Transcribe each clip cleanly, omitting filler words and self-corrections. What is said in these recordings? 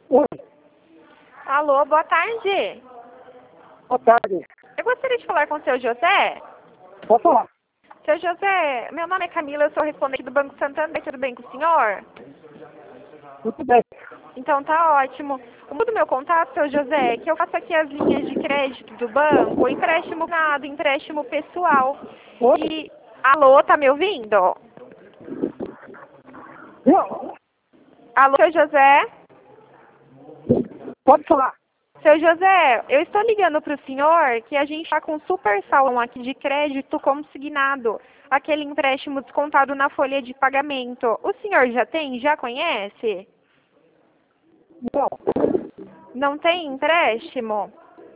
Oi, Alô, boa tarde. boa tarde. Eu gostaria de falar com o seu José. Pode falar. Seu José, meu nome é Camila, eu sou respondente do Banco Santander, tudo bem com o senhor? Tudo bem. Então tá ótimo. O motivo do meu contato, seu José, é que eu faço aqui as linhas de crédito do banco, empréstimo nada, empréstimo pessoal. Oi? E, alô, tá me ouvindo? Não, Alô, seu José? pode falar. Seu José, eu estou ligando para o senhor que a gente está com um super salão aqui de crédito consignado, aquele empréstimo descontado na folha de pagamento. O senhor já tem? Já conhece? Não, Não tem empréstimo?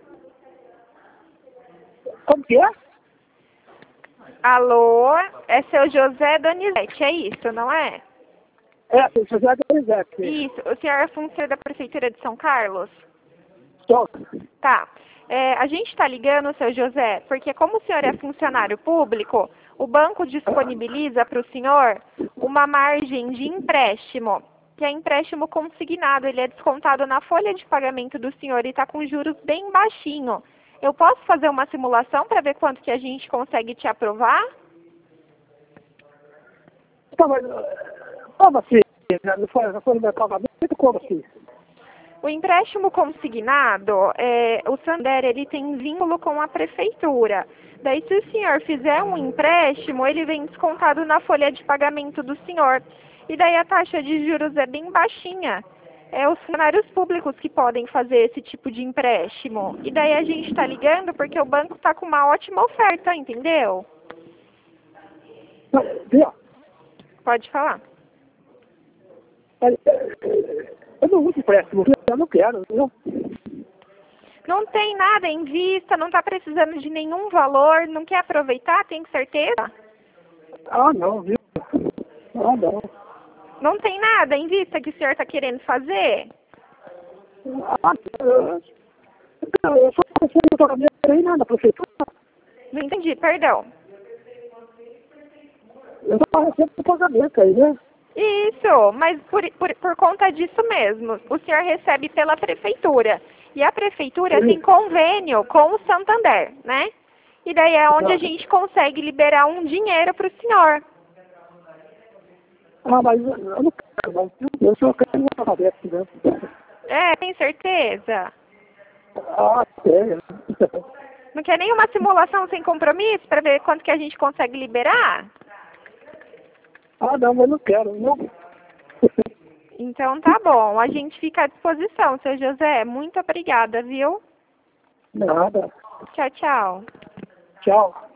como que é? Alô, é seu José Donizete, é isso, não é? É, seu José Donizete. Isso, o senhor é funcionário da Prefeitura de São Carlos? Estou. Tá. A gente está ligando, seu José, porque como o senhor é funcionário público, o banco disponibiliza para o senhor uma margem de empréstimo, que é empréstimo consignado, ele é descontado na folha de pagamento do senhor e está com juros bem baixinho. Eu posso fazer uma simulação para ver quanto que a gente consegue te aprovar? Então, mas como assim? Não foi no meu pagamento? Como assim? O empréstimo consignado, o Santander, ele tem vínculo com a prefeitura. Daí, se o senhor fizer um empréstimo, ele vem descontado na folha de pagamento do senhor. E daí a taxa de juros é bem baixinha. É os funcionários públicos que podem fazer esse tipo de empréstimo. E daí a gente está ligando porque o banco está com uma ótima oferta, entendeu? Não, viu? Pode falar. Eu não uso empréstimo, eu não quero, viu? Não tem nada em vista, não está precisando de nenhum valor, não quer aproveitar, tem certeza? Ah, não, viu? Ah, não. Não tem nada em vista que o senhor está querendo fazer? Ah, eu só recebo o pagamento aí na prefeitura. Não entendi, perdão. Eu só recebo o pagamento aí, né? Isso, mas por conta disso mesmo, o senhor recebe pela prefeitura. E a prefeitura tem convênio com o Santander, né? E daí é onde a gente consegue liberar um dinheiro para o senhor. Ah, mas eu não quero, não. Eu só quero o pagamento, né? Tem certeza? Ah, sério? Não quer nenhuma simulação sem compromisso para ver quanto que a gente consegue liberar? Ah, não, mas não quero, não. Então tá bom, a gente fica à disposição, seu José. Muito obrigada, viu? Nada. Tchau, tchau. Tchau.